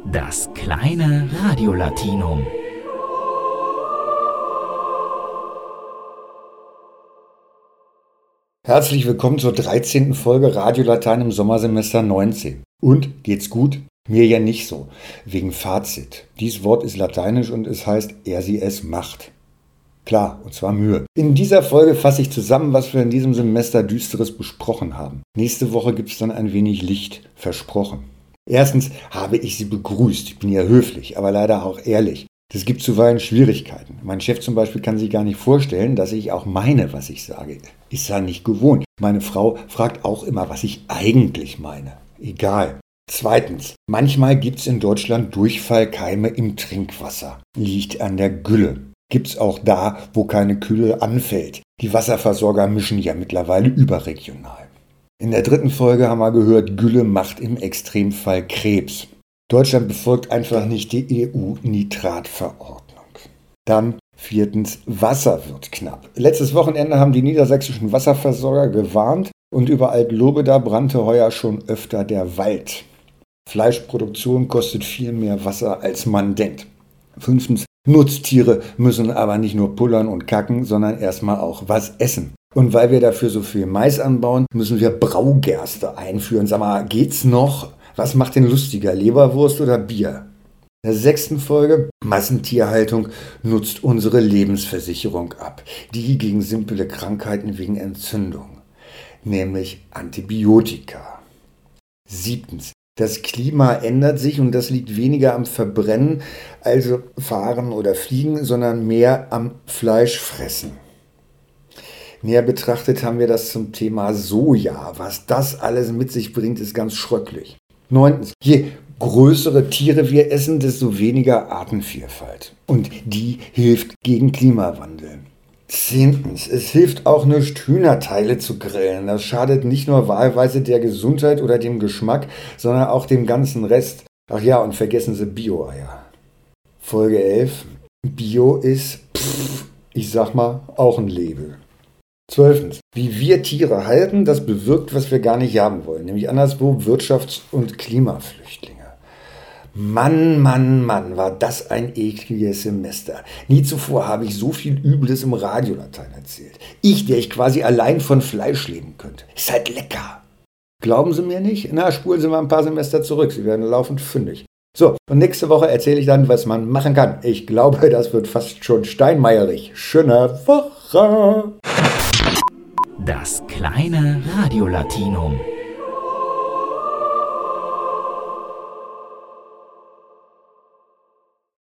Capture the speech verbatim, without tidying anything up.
Das kleine Radiolatinum. Herzlich willkommen zur dreizehnten Folge Radiolatein im Sommersemester neunzehn. Und, geht's gut? Mir ja nicht so, wegen Fazit. Dies Wort ist lateinisch und es heißt, er sie es macht. Klar, und zwar Mühe. In dieser Folge fasse ich zusammen, was wir in diesem Semester Düsteres besprochen haben. Nächste Woche gibt's dann ein wenig Licht, versprochen. Erstens habe ich Sie begrüßt. Ich bin ja höflich, aber leider auch ehrlich. Das gibt zuweilen Schwierigkeiten. Mein Chef zum Beispiel kann sich gar nicht vorstellen, dass ich auch meine, was ich sage. Ist ja nicht gewohnt. Meine Frau fragt auch immer, was ich eigentlich meine. Egal. Zweitens, manchmal gibt's in Deutschland Durchfallkeime im Trinkwasser. Liegt an der Gülle. Gibt's auch da, wo keine Gülle anfällt. Die Wasserversorger mischen ja mittlerweile überregional. In der dritten Folge haben wir gehört, Gülle macht im Extremfall Krebs. Deutschland befolgt einfach nicht die E U-Nitratverordnung. Dann viertens, Wasser wird knapp. Letztes Wochenende haben die niedersächsischen Wasserversorger gewarnt und über Alt-Lobeda brannte heuer schon öfter der Wald. Fleischproduktion kostet viel mehr Wasser, als man denkt. Fünftens, Nutztiere müssen aber nicht nur pullern und kacken, sondern erstmal auch was essen. Und weil wir dafür so viel Mais anbauen, müssen wir Braugerste einführen. Sag mal, geht's noch? Was macht denn lustiger, Leberwurst oder Bier? In der sechsten Folge, Massentierhaltung nutzt unsere Lebensversicherung ab. Die gegen simple Krankheiten wegen Entzündung, nämlich Antibiotika. Siebtens, das Klima ändert sich und das liegt weniger am Verbrennen, also Fahren oder Fliegen, sondern mehr am Fleischfressen. Näher betrachtet haben wir das zum Thema Soja. Was das alles mit sich bringt, ist ganz schröcklich. Neuntens, je größere Tiere wir essen, desto weniger Artenvielfalt. Und die hilft gegen Klimawandel. Zehntens, es hilft auch nicht, Hühnerteile zu grillen. Das schadet nicht nur wahlweise der Gesundheit oder dem Geschmack, sondern auch dem ganzen Rest. Ach ja, und vergessen Sie Bio-Eier. Folge elf, Bio ist, pff, ich sag mal, auch ein Label. Zwölftens, wie wir Tiere halten, das bewirkt, was wir gar nicht haben wollen, nämlich anderswo Wirtschafts- und Klimaflüchtlinge. Mann, Mann, Mann, war das ein ekliges Semester. Nie zuvor habe ich so viel Übles im Radiolatein erzählt. Ich, der ich quasi allein von Fleisch leben könnte. Ist halt lecker. Glauben Sie mir nicht? Na, spulen Sie mal ein paar Semester zurück. Sie werden laufend fündig. So, und nächste Woche erzähle ich dann, was man machen kann. Ich glaube, das wird fast schon steinmeierig. Schöne Woche! Das kleine Radiolatinum.